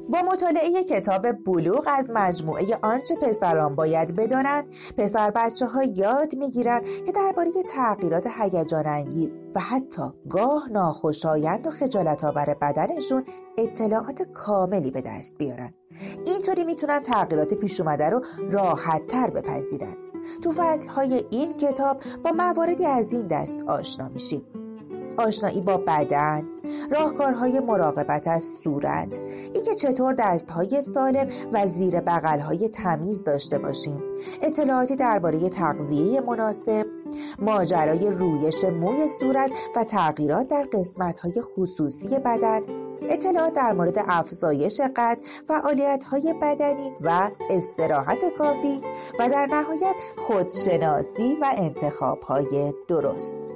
با مطالعه کتاب بلوغ از مجموعه آنچه پسران باید بدانند، پسر بچه ها یاد میگیرن که درباره تغییرات هیجان انگیز و حتی گاه ناخوشایند و خجالت آور بدنشون اطلاعات کاملی به دست بیارن. اینطوری میتونن تغییرات پیش اومده رو راحت تر بپذیرن. تو فصلهای این کتاب با مواردی از این دست آشنا میشیم: آشنایی با بدن، راهکارهای مراقبت از صورت، اینکه چطور دستهای سالم و زیر بغلهای تمیز داشته باشیم، اطلاعاتی درباره تغذیه مناسب، ماجرای رویش موی صورت و تغییرات در قسمت‌های خصوصی بدن، اطلاعات در مورد افزایش قد، فعالیت‌های بدنی و استراحت کافی و در نهایت خودشناسی و انتخاب‌های درست.